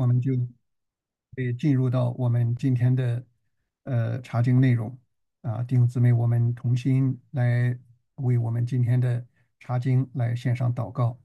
我们就会进入到我们今天的查经内容弟兄姊妹，我们同心来为我们今天的查经来献上祷告。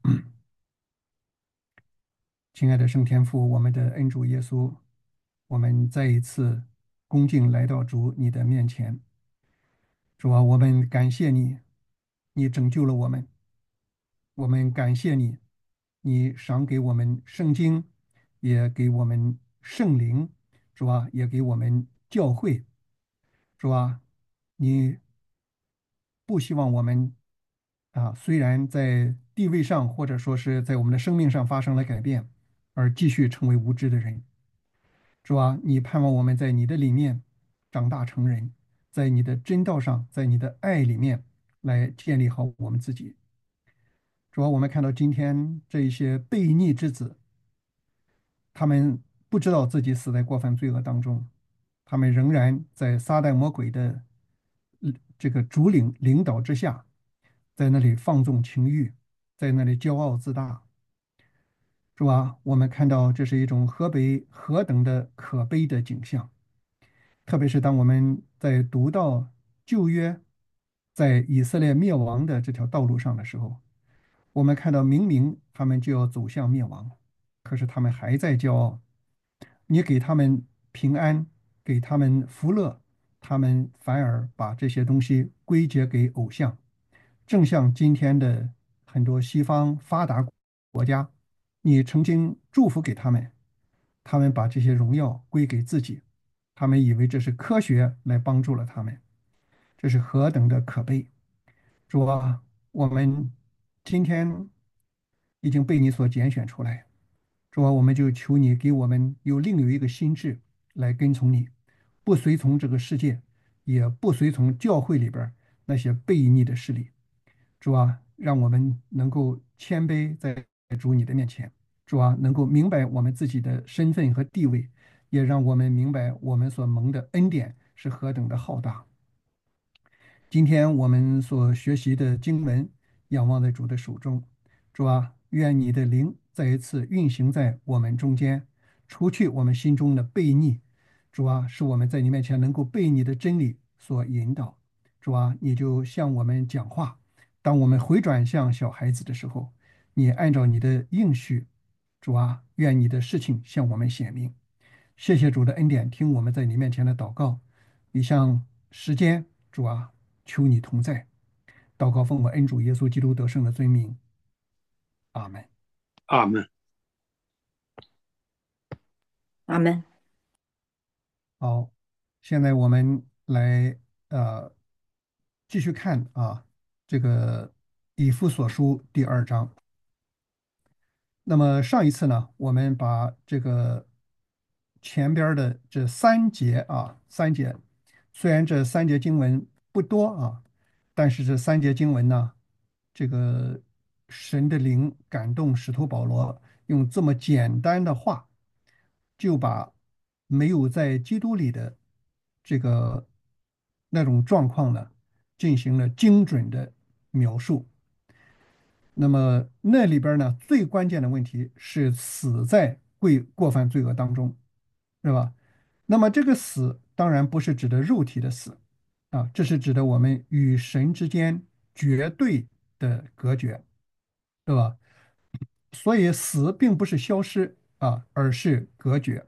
亲爱的圣天父，我们的恩主耶稣，我们再一次恭敬来到主你的面前。主啊，我们感谢你，你拯救了我们。我们感谢你，你赏给我们圣经，也给我们圣灵，主啊，也给我们教会，主啊，你不希望我们虽然在地位上或者说是在我们的生命上发生了改变，而继续成为无知的人。主啊，你盼望我们在你的里面长大成人，在你的真道上，在你的爱里面来建立好我们自己。主啊，我们看到今天这一些悖逆之子，他们不知道自己死在过犯罪恶当中，他们仍然在撒旦魔鬼的这个主领导之下，在那里放纵情欲，在那里骄傲自大。主啊，我们看到这是一种何等的可悲的景象。特别是当我们在读到旧约在以色列灭亡的这条道路上的时候，我们看到明明他们就要走向灭亡，可是他们还在骄傲。你给他们平安，给他们福乐，他们反而把这些东西归结给偶像。正像今天的很多西方发达国家，你曾经祝福给他们，他们把这些荣耀归给自己，他们以为这是科学来帮助了他们，这是何等的可悲！主啊，我们今天已经被你所拣选出来，主啊，我们就求你给我们另有一个心智来跟从你，不随从这个世界，也不随从教会里边儿那些悖逆的势力。主啊，让我们能够谦卑在主你的面前。主啊，能够明白我们自己的身份和地位，也让我们明白我们所蒙的恩典是何等的浩大。今天我们所学习的经文，仰望在主的手中。主啊，愿你的灵再一次运行在我们中间，除去我们心中的悖逆。主啊，使我们在你面前能够被你的真理所引导。主啊，你就向我们讲话。当我们回转向小孩子的时候，你按照你的应许，主啊，愿你的事情向我们显明。谢谢主的恩典，听我们在你面前的祷告。你向时间，主啊，求你同在。祷告奉我恩主耶稣基督得胜的尊名，阿门。 阿门。 阿门。 好，现在我们来继续看这个以弗所书第2章。那么上一次呢，我们把这个前边儿的这三节，虽然这三节经文不多但是这三节经文呢，这个神的灵感动使徒保罗用这么简单的话，就把没有在基督里的这个那种状况呢，进行了精准的描述。那么那里边呢，最关键的问题是死在过犯罪恶当中，是吧？那么这个死当然不是指的肉体的死这是指的我们与神之间绝对的隔绝，对吧？所以死并不是消失而是隔绝。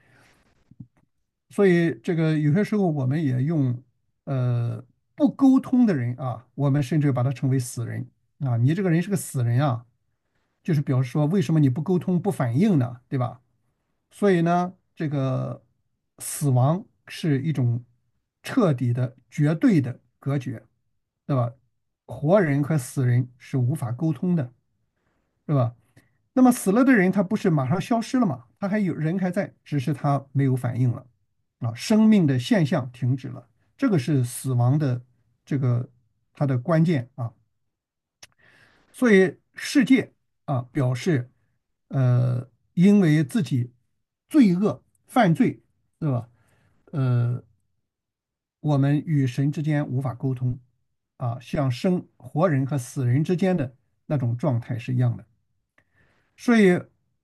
所以这个有些时候我们也用呃不沟通的人我们甚至把他称为死人你这个人是个死人就是表示说为什么你不沟通不反应呢？对吧？所以呢，这个死亡是一种彻底的、绝对的隔绝，对吧？活人和死人是无法沟通的，对吧？那么死了的人他不是马上消失了吗？他还有人还在，只是他没有反应了生命的现象停止了，这个是死亡的这个它的关键所以世界表示，因为自己罪恶犯罪，对吧？呃，我们与神之间无法沟通像活人和死人之间的那种状态是一样的。所以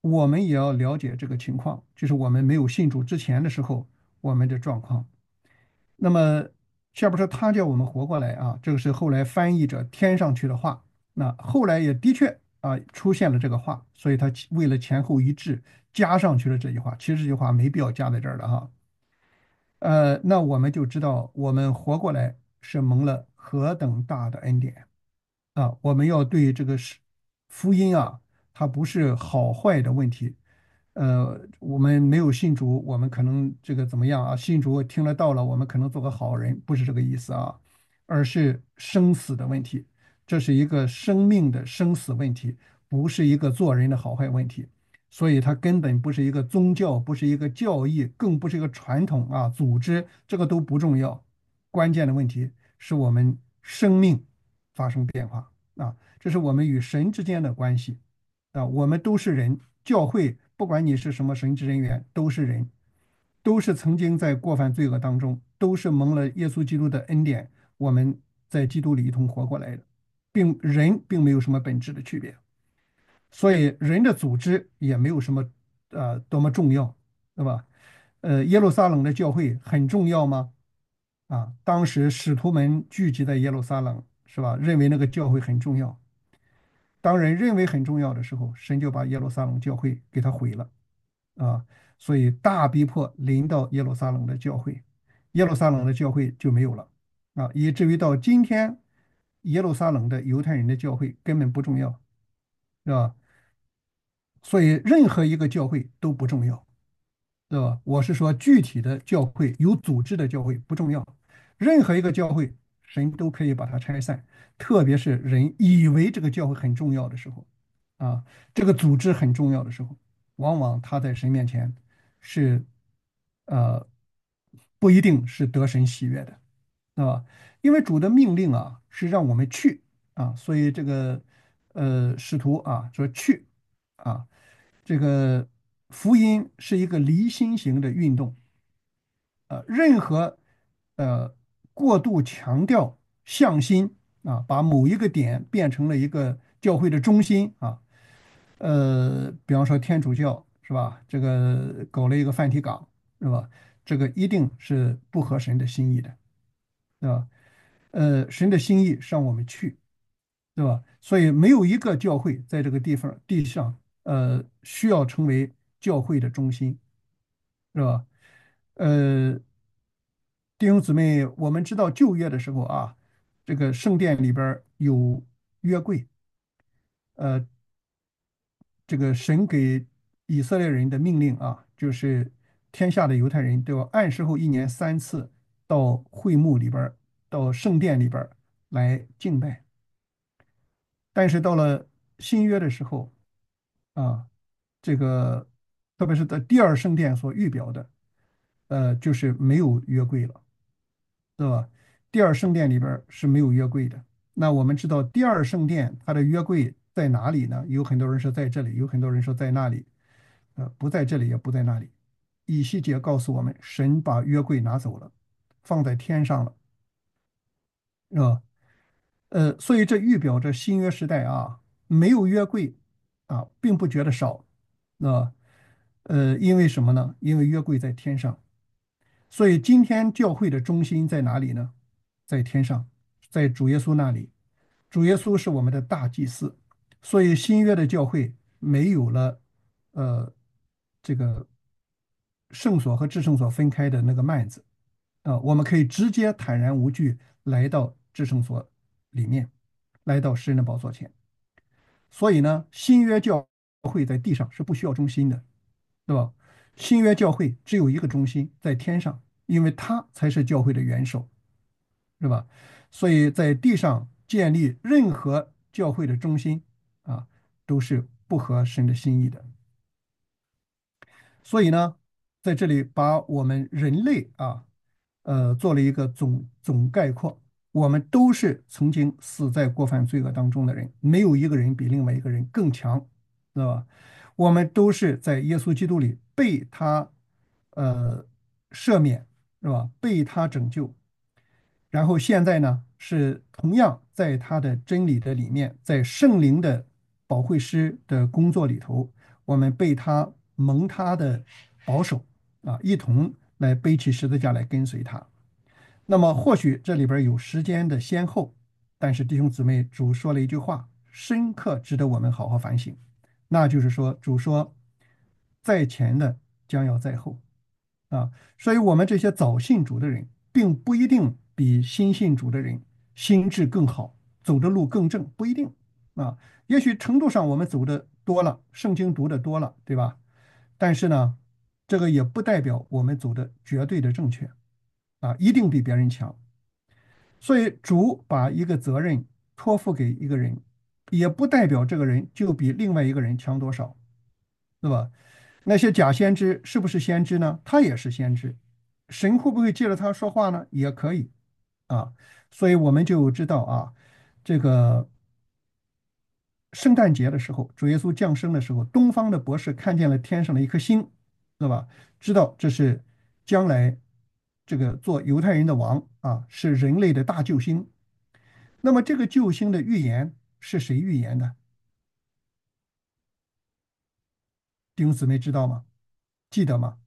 我们也要了解这个情况，就是我们没有信主之前的时候，我们的状况。那么下边说他叫我们活过来啊，这个是后来翻译者添上去的话。那后来也的确出现了这个话，所以他为了前后一致加上去了这句话。其实这句话没必要加在这儿的哈。那我们就知道我们活过来是蒙了何等大的恩典。我们要对这个福音它不是好坏的问题。我们没有信主，我们可能这个怎么样信主听了道了，我们可能做个好人，不是这个意思而是生死的问题。这是一个生命的生死问题，不是一个做人的好坏问题。所以它根本不是一个宗教，不是一个教义，更不是一个传统组织，这个都不重要。关键的问题是我们生命发生变化这是我们与神之间的关系我们都是人，教会不管你是什么神职人员，都是人，都是曾经在过犯罪恶当中，都是蒙了耶稣基督的恩典，我们在基督里一同活过来的，人并没有什么本质的区别。所以人的组织也没有什么多么重要，对吧？耶路撒冷的教会很重要吗？当时使徒们聚集在耶路撒冷，是吧？认为那个教会很重要。当人认为很重要的时候，神就把耶路撒冷教会给他毁了啊。所以大逼迫临到耶路撒冷的教会，耶路撒冷的教会就没有了以至于到今天，耶路撒冷的犹太人的教会根本不重要，是吧？所以任何一个教会都不重要，对吧？我是说具体的教会，有组织的教会不重要，任何一个教会，神都可以把它拆散，特别是人以为这个教会很重要的时候，这个组织很重要的时候，往往他在神面前是呃不一定是得神喜悦的，对吧？因为主的命令是让我们去所以这个使徒说去啊。这个福音是一个离心型的运动，任何过度强调向心把某一个点变成了一个教会的中心比方说天主教是吧？这个搞了一个梵蒂冈是吧？这个一定是不合神的心意的，对吧？神的心意是让我们去，对吧？所以没有一个教会在这个地上需要成为教会的中心，是吧？呃，弟兄姊妹，我们知道旧约的时候这个圣殿里边儿有约柜，呃，这个神给以色列人的命令就是天下的犹太人都要按时候1年3次到会幕里边儿到圣殿里边儿来敬拜。但是到了新约的时候啊，这个特别是在第二圣殿所预表的，就是没有约柜了。对吧？第二圣殿里边儿是没有约柜的。那我们知道第二圣殿它的约柜在哪里呢？有很多人说在这里，有很多人说在那里，不在这里也不在那里。以西结告诉我们，神把约柜拿走了，放在天上了，是吧？所以这预表着新约时代没有约柜并不觉得少，那因为什么呢？因为约柜在天上。所以今天教会的中心在哪里呢？在天上，在主耶稣那里。主耶稣是我们的大祭司，所以新约的教会没有了呃这个圣所和至圣所分开的那个幔子我们可以直接坦然无惧来到至圣所里面，来到诗人的宝座前。所以呢，新约教会在地上是不需要中心的，对吧？新约教会只有一个中心，在天上，因为它才是教会的元首，是吧？所以在地上建立任何教会的中心都是不合神的心意的。所以呢，在这里把我们人类做了一个总概括。我们都是曾经死在过犯罪恶当中的人，没有一个人比另外一个人更强，知道吧？我们都是在耶稣基督里被他呃赦免，是吧？被他拯救，然后现在呢，是同样在他的真理的里面，在圣灵的保惠师的工作里头， 我们被他蒙他的保守一同来背起十字架来跟随他。那么或许这里边有时间的先后，但是弟兄姊妹，主说了一句话，深刻值得我们好好反省，那就是说，主说，在前的将要在后啊，所以我们这些早信主的人，并不一定比新信主的人心智更好，走的路更正，不一定啊。也许程度上我们走的多了，圣经读的多了，对吧？但是呢，这个也不代表我们走的绝对的正确一定比别人强。所以主把一个责任托付给一个人，也不代表这个人就比另外一个人强多少，对吧？那些假先知是不是先知呢？他也是先知，神会不会借着他说话呢？也可以啊。所以我们就知道这个圣诞节的时候，主耶稣降生的时候，东方的博士看见了天上的一颗星，对吧？知道这是将来这个做犹太人的王是人类的大救星。那么这个救星的预言是谁预言的？弟兄姊妹知道吗？记得吗？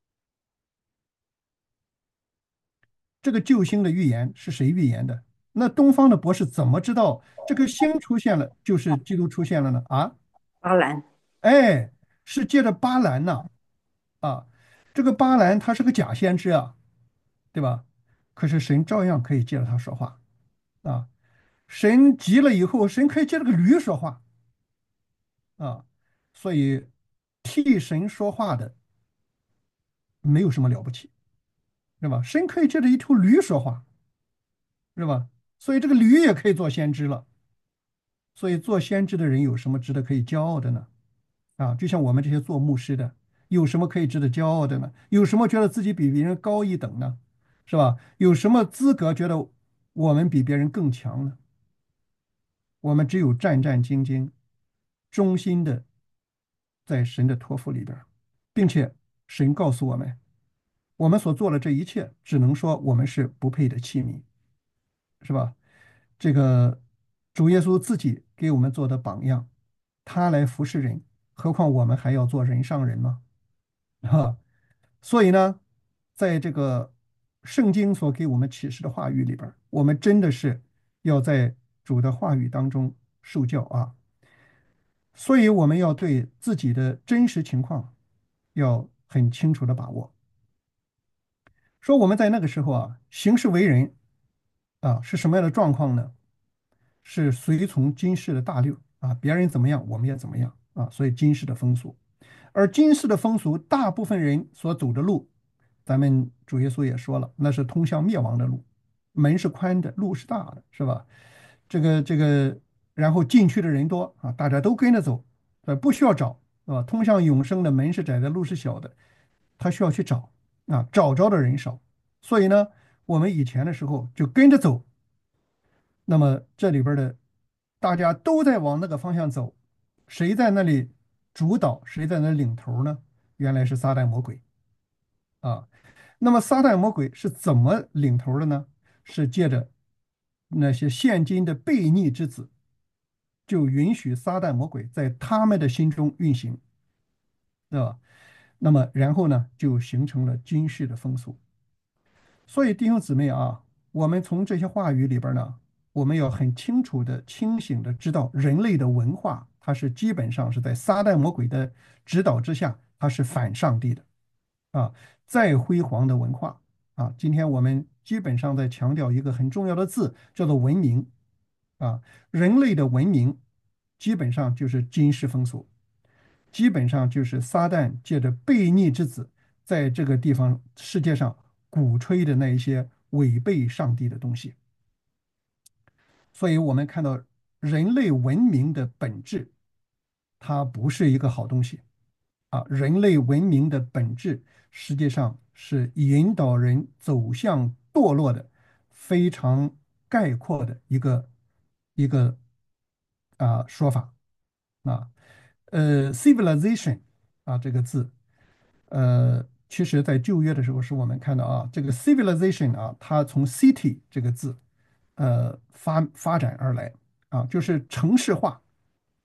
这个救星的预言是谁预言的？那东方的博士怎么知道这颗星出现了就是基督出现了呢？ 当然， 哎，是借着巴兰呐啊，这个巴兰他是个假先知对吧？可是神照样可以借着他说话啊。神急了以后，神可以借着个驴说话啊。所以替神说话的没有什么了不起，是吧？神可以借着一头驴说话，是吧？所以这个驴也可以做先知了。所以做先知的人有什么值得可以骄傲的呢？就像我们这些做牧师的，有什么可以值得骄傲的呢？有什么觉得自己比别人高一等呢？是吧？有什么资格觉得我们比别人更强呢？我们只有战战兢兢、忠心的在神的托付里边并且神告诉我们，我们所做的这一切，只能说我们是不配的器皿，是吧？这个主耶稣自己给我们做的榜样，他来服侍人，何况我们还要做人上人吗？哈，所以呢，在这个圣经所给我们启示的话语里边我们真的是要在主的话语当中受教所以我们要对自己的真实情况要很清楚的把握。说我们在那个时候行事为人是什么样的状况呢？是随从今世的大流别人怎么样，我们也怎么样所以今世的风俗。而今世的风俗，大部分人所走的路，咱们主耶稣也说了，那是通向灭亡的路，门是宽的，路是大的，是吧？这个，然后进去的人多大家都跟着走，不需要找，通向永生的门是窄的，路是小的，他需要去找找着的人少，所以呢，我们以前的时候就跟着走，那么这里边的大家都在往那个方向走，谁在那里主导，谁在那领头呢？原来是撒旦魔鬼啊。那么撒旦魔鬼是怎么领头的呢？是借着那些现今的悖逆之子，就允许撒旦魔鬼在他们的心中运行，对吧？那么然后呢，就形成了军事的风俗。所以弟兄姊妹我们从这些话语里边呢，我们要很清楚的、清醒的知道，人类的文化它是基本上是在撒旦魔鬼的指导之下，它是反上帝的啊。再辉煌的文化今天我们基本上在强调一个很重要的字，叫做文明人类的文明基本上就是今世风俗，基本上就是撒旦借着悖逆之子，在这个地方世界上鼓吹的那一些违背上帝的东西。所以我们看到人类文明的本质，它不是一个好东西人类文明的本质实际上是引导人走向堕落的非常概括的一个说法啊。civilization 这个字，其实在旧约的时候，是我们看到这个 civilization 它从 city 这个字发展而来就是城市化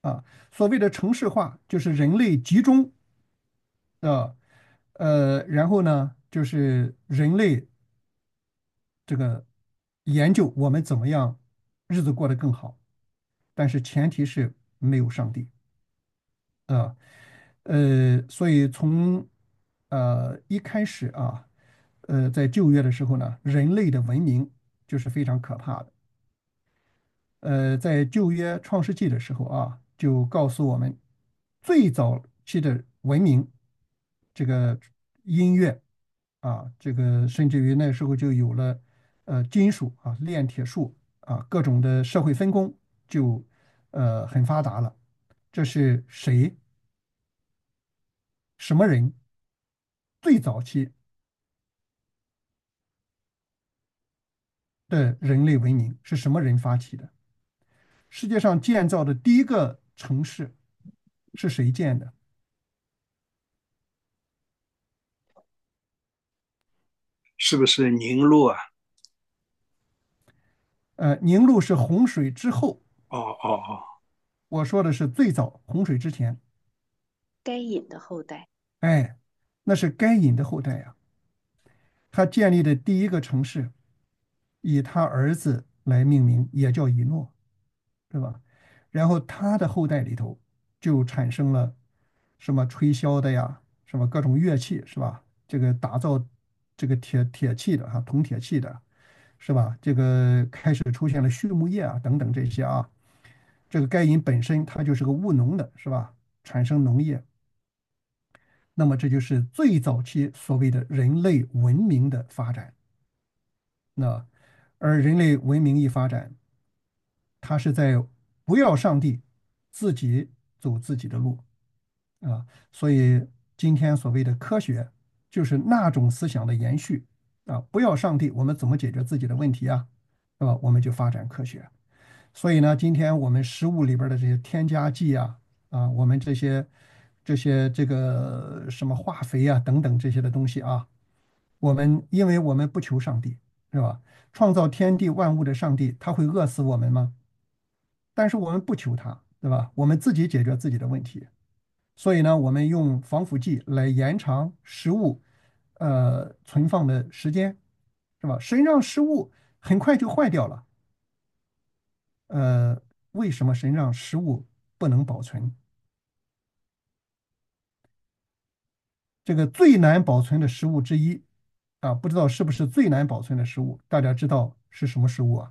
啊。所谓的城市化，就是人类集中啊，然后呢，就是人类这个研究我们怎么样日子过得更好，但是前提是没有上帝啊。所以从一开始啊，在旧约的时候呢，人类的文明就是非常可怕的。在旧约创世纪的时候啊，就告诉我们，最早期的文明，这个音乐啊，这个甚至于那时候就有了金属啊、炼铁术啊，各种的社会分工就很发达了。这是谁？什么人？最早期的人类文明是什么人发起的？世界上建造的第一个城市是谁建的？ 是不是凝露啊？ 宁录是洪水之后， 哦哦哦， 我说的是最早洪水之前。 该隐的后代。 哎，那是该隐的后代呀。他建立的第一个城市以他儿子来命名，也叫以诺，对吧？然后他的后代里头就产生了什么吹箫的呀，什么各种乐器，是吧？这个打造这个铁器的哈，铜铁器的，是吧？这个开始出现了畜牧业啊等等这些啊。这个该隐本身它就是个务农的，是吧？产生农业，那么这就是最早期所谓的人类文明的发展。那而人类文明一发展，它是在不要上帝，自己走自己的路啊。所以今天所谓的科学，就是那种思想的延续啊。不要上帝，我们怎么解决自己的问题啊？是吧？我们就发展科学。所以呢，今天我们食物里边的这些添加剂啊，我们这些这个什么化肥啊等等这些的东西啊，因为我们不求上帝，是吧？创造天地万物的上帝，他会饿死我们吗？但是我们不求他，对吧？我们自己解决自己的问题。所以呢，我们用防腐剂来延长食物存放的时间，是吧？谁让食物很快就坏掉了？呃，为什么神让食物不能保存？这个最难保存的食物之一啊，不知道是不是最难保存的食物？大家知道是什么食物啊？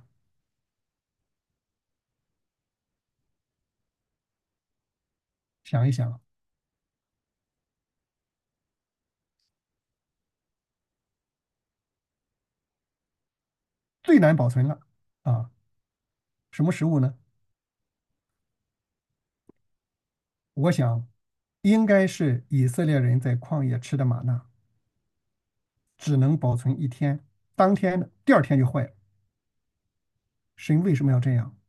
想一想，最难保存了啊，什么食物呢？我想应该是以色列人在旷野吃的玛纳，只能保存一天，当天的第二天就坏了。神为什么要这样？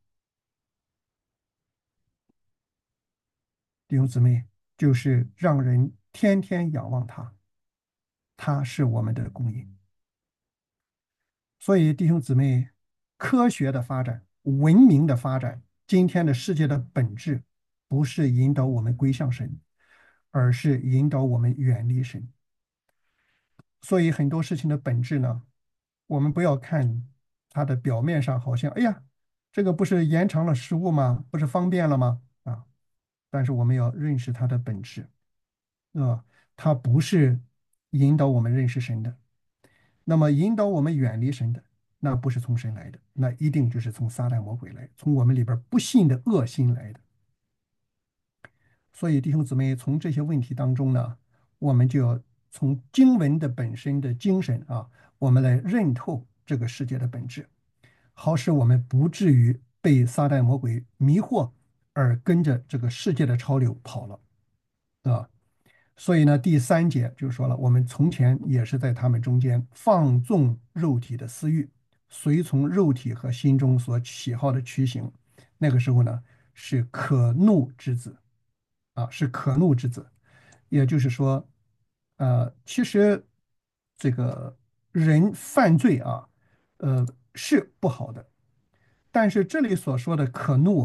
弟兄姊妹，就是让人天天仰望他，他是我们的供应。所以，弟兄姊妹，科学的发展、文明的发展，今天的世界的本质，不是引导我们归向神，而是引导我们远离神。所以，很多事情的本质呢，我们不要看它的表面上好像，哎呀，这个不是延长了食物吗？不是方便了吗？啊，但是我们要认识它的本质，啊，它不是引导我们认识神的。那么引导我们远离神的，那不是从神来的，那一定就是从撒旦魔鬼来，从我们里边不信的恶心来的。所以弟兄姊妹，从这些问题当中呢，我们就要从经文的本身的精神啊，我们来认透这个世界的本质，好使我们不至于被撒旦魔鬼迷惑，而跟着这个世界的潮流跑了啊。所以呢，第三节就说了，我们从前也是在他们中间放纵肉体的私欲，随从肉体和心中所喜好的趋行。那个时候呢，是可怒之子啊，是可怒之子。也就是说，其实这个人犯罪啊，是不好的，但是这里所说的可怒啊，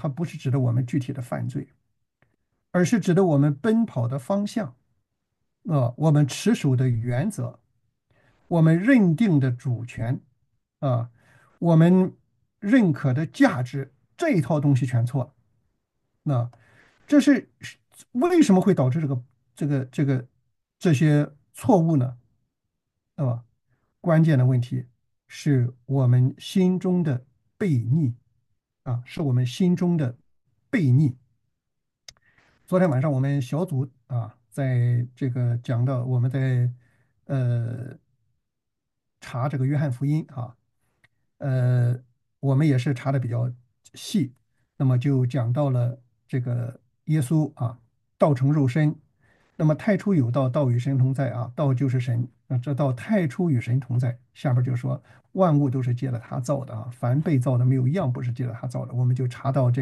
它不是指的我们具体的犯罪，而是指的我们奔跑的方向，我们持守的原则，我们认定的主权，啊，我们认可的价值，这一套东西全错了。那这是为什么会导致这个这些错误呢？关键的问题是我们心中的悖逆是我们心中的悖逆。昨天晚上我们小组在这个讲到我们在呃查这个约翰福音呃，我们也是查的比较细，那么就讲到了这个耶稣道成肉身，那么太初有道，道与神同在道就是神，这道太初与神同在。下边就说万物都是借了他造的凡被造的没有一样不是借了他造的。我们就查到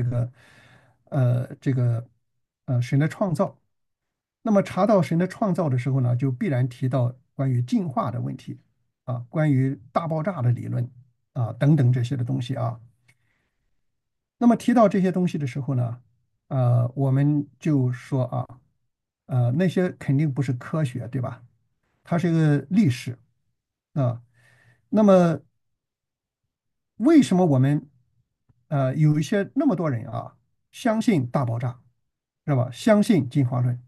这个神的创造。那么查到神的创造的时候呢，就必然提到关于进化的问题关于大爆炸的理论等等这些的东西那么提到这些东西的时候呢，我们就说那些肯定不是科学，对吧？它是一个历史啊。那么为什么我们有一些那么多人相信大爆炸，是吧？相信进化论，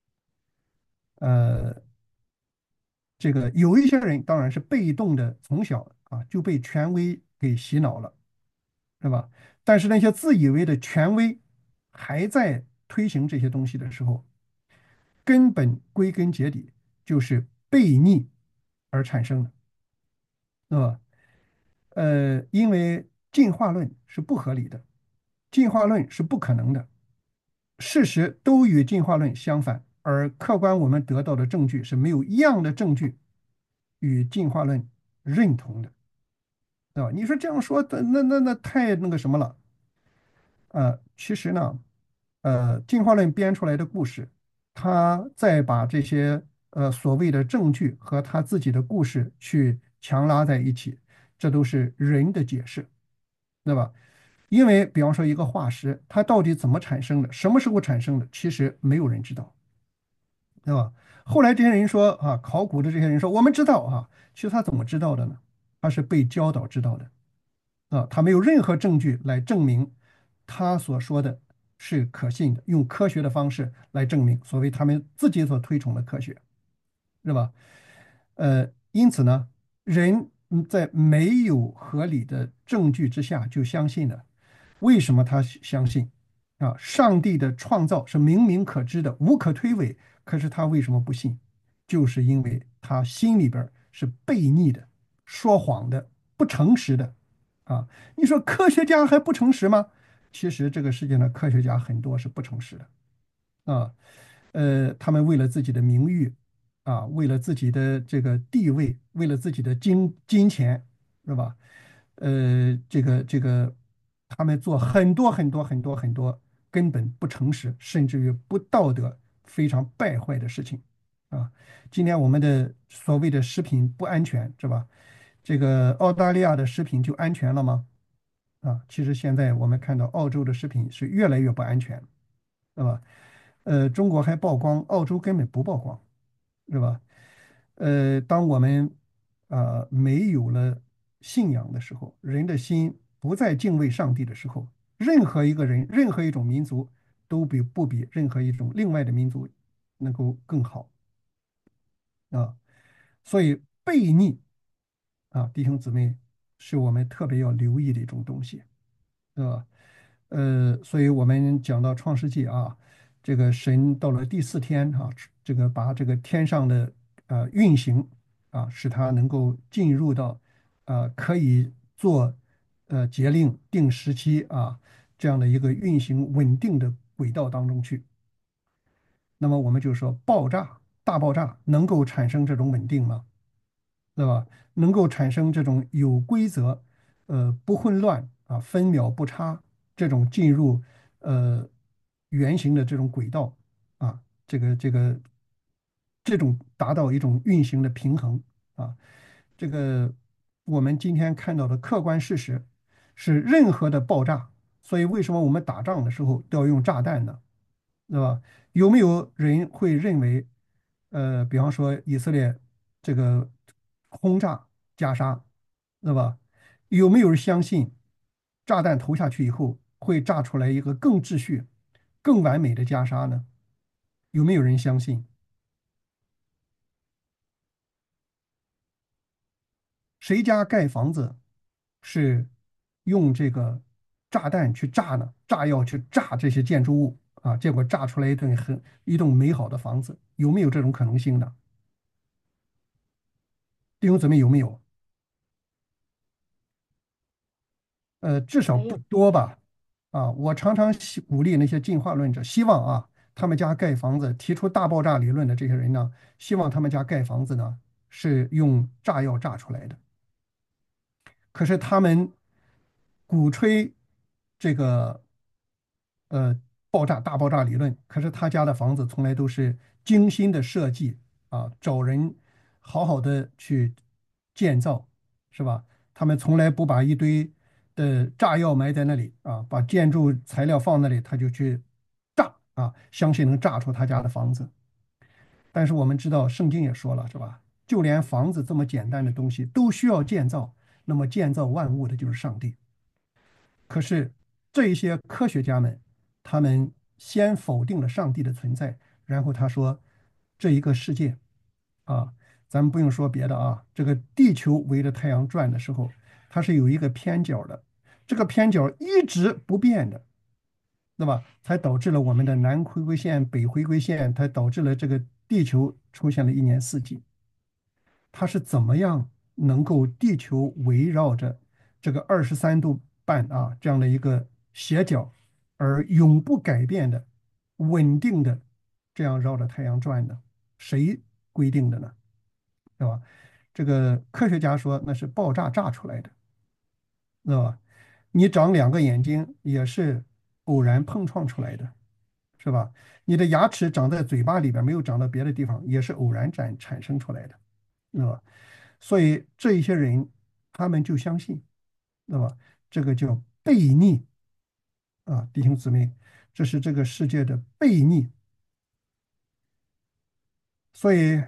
呃，这个有一些人当然是被动的，从小就被权威给洗脑了，是吧？但是那些自以为的权威还在推行这些东西的时候，根本归根结底就是悖逆而产生的，是吧？因为进化论是不合理的，进化论是不可能的，事实都与进化论相反，而客观我们得到的证据是没有一样的证据与进化论认同的，对吧？你说这样说的，那太那个什么了。其实呢，进化论编出来的故事，他再把这些所谓的证据和他自己的故事去强拉在一起，这都是人的解释，对吧？因为比方说一个化石，它到底怎么产生的，什么时候产生的，其实没有人知道，对吧？后来这些人说考古的这些人说我们知道其实他怎么知道的呢？他是被教导知道的。他没有任何证据来证明他所说的是可信的，用科学的方式来证明所谓他们自己所推崇的科学，是吧？因此呢，人在没有合理的证据之下就相信了。为什么他相信上帝的创造是明明可知的，无可推诿，可是他为什么不信？就是因为他心里边是悖逆的、说谎的、不诚实的啊。你说科学家还不诚实吗？其实这个世界上科学家很多是不诚实的啊。他们为了自己的名誉为了自己的这个地位，为了自己的金钱，是吧？这个，他们做很多很多很多很多根本不诚实，甚至于不道德、非常败坏的事情啊。今天我们的所谓的食品不安全，是吧？这个澳大利亚的食品就安全了吗？其实现在我们看到澳洲的食品是越来越不安全，是吧？中国还曝光，澳洲根本不曝光，是吧？当我们没有了信仰的时候，人的心不再敬畏上帝的时候，任何一个人、任何一种民族都不比任何一种另外的民族能够更好啊。所以悖逆弟兄姊妹，是我们特别要留意的一种东西。对吧？所以我们讲到创世纪这个神到了第四天这个把这个天上的运行使它能够进入到可以做节令定时期这样的一个运行稳定的轨道当中去。那么我们就说大爆炸能够产生这种稳定吗？对吧？能够产生这种有规则，不混乱分秒不差这种进入呃圆形的这种轨道这个这种达到一种运行的平衡啊，这个我们今天看到的客观事实是，任何的爆炸所以为什么我们打仗的时候都要用炸弹呢？对吧？有没有人会认为，比方说以色列这个轰炸加沙，对吧？有没有人相信炸弹投下去以后会炸出来一个更秩序、更完美的加沙呢？有没有人相信？谁家盖房子是用这个炸弹去炸呢？炸药去炸这些建筑物啊，结果炸出来一栋美好的房子，有没有这种可能性呢？弟兄姊妹有没有？至少不没有。 多吧。啊，我常常鼓励那些进化论者，希望啊，他们家盖房子，提出大爆炸理论的这些人呢，希望他们家盖房子呢是用炸药炸出来的。可是他们鼓吹这个呃大爆炸理论，可是他家的房子从来都是精心的设计啊，找人好好的去建造，是吧？他们从来不把一堆的炸药埋在那里啊，把建筑材料放那里，他就去炸啊，相信能炸出他家的房子。但是我们知道，圣经也说了，是吧？就连房子这么简单的东西都需要建造，那么建造万物的就是上帝。可是这一些科学家们，他们先否定了上帝的存在，然后他说，这一个世界啊，咱们不用说别的啊，这个地球围着太阳转的时候，它是有一个偏角的，这个偏角一直不变的，对吧？才导致了我们的南回归线、北回归线，它导致了这个地球出现了一年四季。它是怎么样能够地球围绕着这个23度半啊这样的一个斜角，而永不改变的、稳定的这样绕着太阳转呢？谁规定的呢？对吧？这个科学家说那是爆炸炸出来的，对吧？你长两个眼睛也是偶然碰撞出来的，是吧？你的牙齿长在嘴巴里边，没有长到别的地方，也是偶然产生出来的，对吧？所以这一些人，他们就相信，那么这个叫悖逆啊，弟兄姊妹，这是这个世界的悖逆。所以，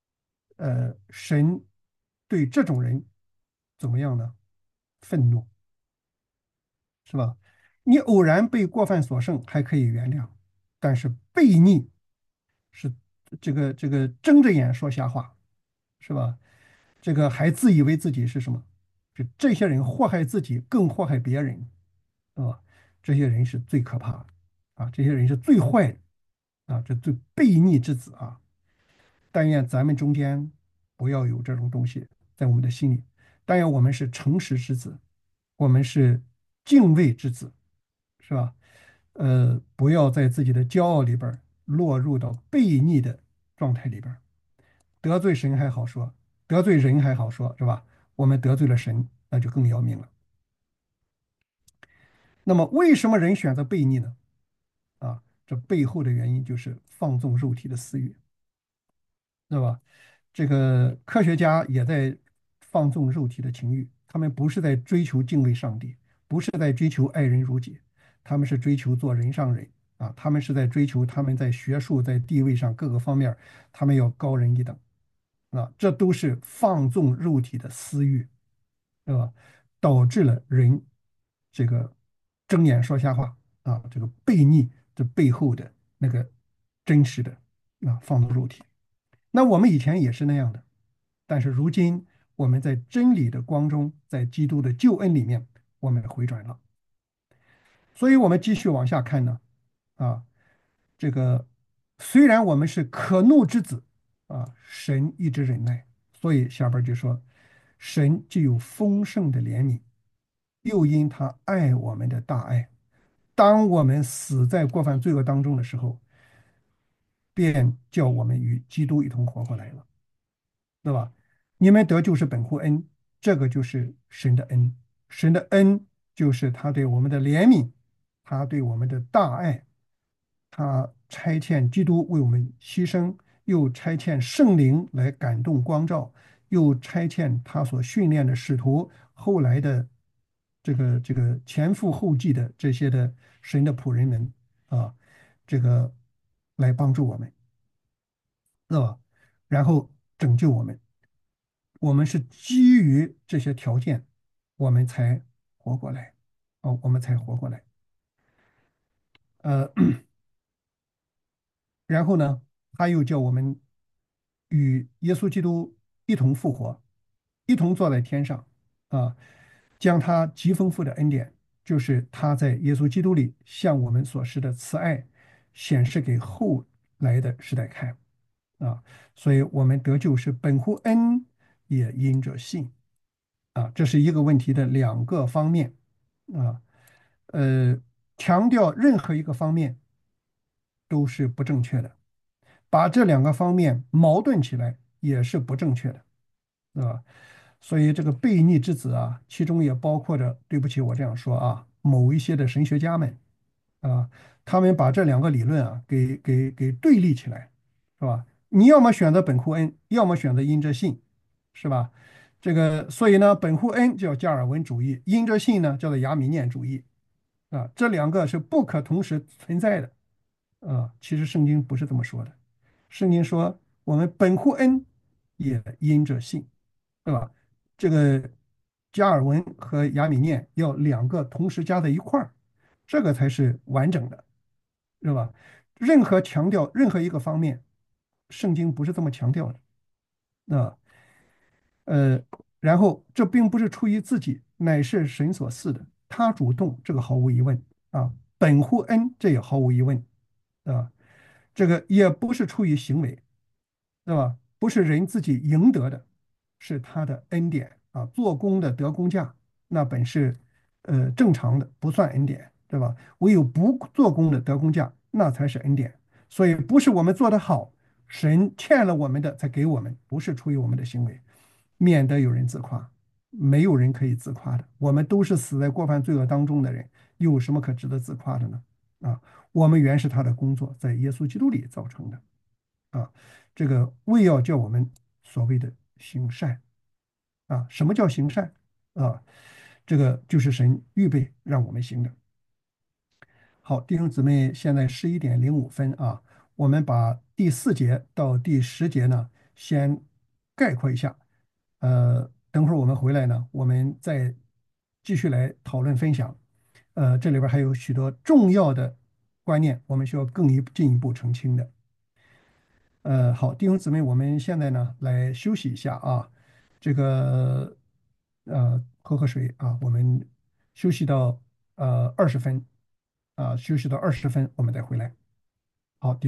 神对这种人怎么样呢？愤怒，是吧？你偶然被过犯所胜还可以原谅，但是悖逆是这个睁着眼说瞎话，是吧？这个还自以为自己是什么？这些人祸害自己，更祸害别人，啊，这些人是最可怕的啊！这些人是最坏的啊！这最悖逆之子啊！但愿咱们中间不要有这种东西在我们的心里。但愿我们是诚实之子，我们是敬畏之子，是吧？不要在自己的骄傲里边落入到悖逆的状态里边得罪神还好说，得罪人还好说，是吧？我们得罪了神，那就更要命了。那么，为什么人选择悖逆呢？啊，这背后的原因就是放纵肉体的私欲，对吧？这个科学家也在放纵肉体的情欲，他们不是在追求敬畏上帝，不是在追求爱人如己，他们是追求做人上人啊，他们是在追求他们在学术、在地位上各个方面，他们要高人一等啊，这都是放纵肉体的私欲，对吧？导致了人这个睁眼说瞎话啊，这个悖逆这背后的那个真实的放纵肉体。那我们以前也是那样的，但是如今我们在真理的光中，在基督的救恩里面，我们回转了。所以，我们继续往下看呢，啊，这个虽然我们是可怒之子啊，神一直忍耐，所以下边就说，神既有丰盛的怜悯，又因他爱我们的大爱，当我们死在过犯罪恶当中的时候，便叫我们与基督一同活过来了。对吧？你们得救是本乎恩，这个就是神的恩。神的恩就是他对我们的怜悯，他对我们的大爱，他差遣基督为我们牺牲，又差遣圣灵来感动光照，又差遣他所训练的使徒，后来的这个前赴后继的这些的神的仆人们啊，这个来帮助我们，是吧？然后拯救我们。我们是基于这些条件，我们才活过来，哦，我们才活过来。呃，然后呢，他又叫我们与耶稣基督一同复活，一同坐在天上啊，将他极丰富的恩典，就是他在耶稣基督里向我们所施的慈爱，显示给后来的时代看啊。所以，我们得救是本乎恩，也因着信啊。这是一个问题的两个方面啊。呃，强调任何一个方面都是不正确的。把这两个方面矛盾起来也是不正确的，是吧？所以这个悖逆之子啊，其中也包括着，对不起，我这样说啊，某一些的神学家们啊，他们把这两个理论啊给对立起来，是吧？你要么选择本乎恩，要么选择因着信，是吧？这个，所以呢，本乎恩叫加尔文主义，因着信呢叫做亚米念主义啊，这两个是不可同时存在的啊。其实圣经不是这么说的。圣经说我们本乎恩，也因着信，对吧？这个加尔文和亚米念要两个同时加在一块儿，这个才是完整的，是吧？任何强调任何一个方面，圣经不是这么强调的啊。呃，然后这并不是出于自己，乃是神所赐的，他主动，这个毫无疑问啊。本乎恩，这也毫无疑问啊。这个也不是出于行为，对吧？不是人自己赢得的，是他的恩典啊。做工的得工价，那本是正常的，不算恩典，对吧？唯有不做工的得工价，那才是恩典。所以不是我们做得好，神欠了我们的才给我们，不是出于我们的行为，免得有人自夸。没有人可以自夸的，我们都是死在过犯罪恶当中的人，有什么可值得自夸的呢？啊，我们原是他的工作，在耶稣基督里造成的。啊，这个为要叫我们所谓的行善啊，什么叫行善啊？这个就是神预备让我们行的。好，弟兄姊妹，现在11:05啊，我们把第4节到第10节呢，先概括一下。等会儿我们回来呢，我们再继续来讨论分享。这里边还有许多重要的观念，我们需要进一步澄清的。好，弟兄姊妹，我们现在呢来休息一下啊，这个喝水啊，我们休息到20分啊，休息到20分，我们再回来。好，